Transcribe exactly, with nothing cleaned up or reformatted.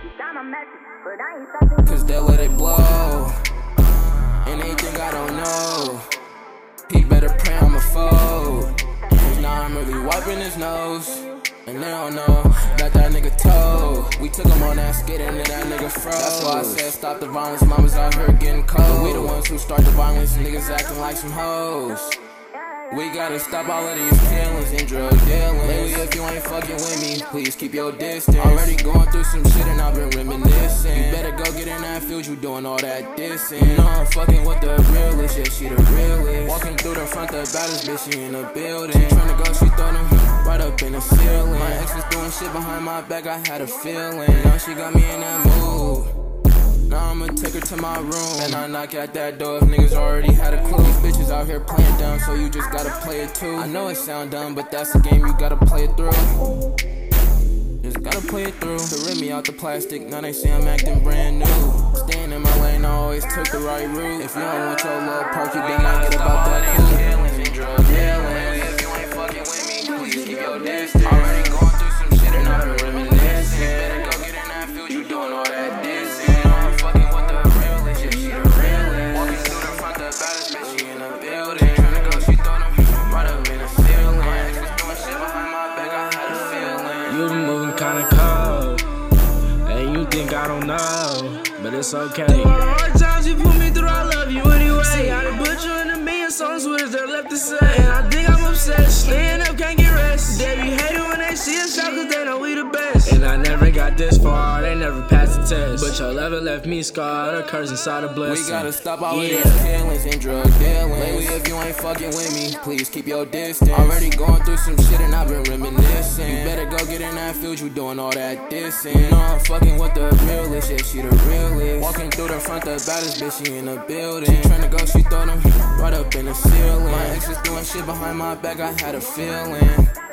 Cause they'll let it blow. And they think I don't know. He better pray I'm a foe. Cause now I'm really wiping his nose. And they don't know, got that nigga toe. We took him on that skid and then that nigga froze. That's why I said stop the violence, mama's out here getting cold. We the ones who start the violence, niggas acting like some hoes. We gotta stop all of these killings and drug dealings. Lately, if you ain't fucking with me, please keep your distance. Already going through some shit and I've been reminiscing. You better go get in that field, you doing all that dissing. You know I'm fucking with the realest, yeah, she the realest. Walking through the front, the baddest bitch, she in the building. She tryna go, she throw them right up in the ceiling. My ex was doing shit behind my back, I had a feeling. Now she got me in that mood. Now I'ma take her to my room and I knock at that door if niggas already had a clue. These bitches out here playing dumb, so you just gotta play it too. I know it sound dumb, but that's the game, you gotta play it through. Just gotta play it through. To rip me out the plastic, now they say I'm acting brand new. Staying in my lane, I always took the right route. If you don't want your little perk, you better not get about that cool. If you ain't fucking with me, please keep your distance. Already going through some shit and I've been reminiscing. Better go get in that field, you doing all that dissing. You moving kinda cold, and you think I don't know, but it's okay. Through all the hard times you put me through, I love you anyway. See, I done put you in a million songs with that left to say, and I think I'm obsessed. Staying up, can't get rest. They be hating when they see us out, cause they know we the best. And I never got this far, they never passed the test. But your love left me scarred, a curse inside a blessing. We gotta stop all yeah. of these killings and drug dealings. Lately, if you ain't fucking with me, please keep your distance. Already going through some shit and I've been reminiscing. You better go get in that field, you doing all that dissing. You know I'm fucking with the realest, yeah, she the realest. Walking through the front, the baddest bitch, she in the building. She tryna go, she throw them right up in the ceiling. My ex was doing shit behind my back, I had a feeling.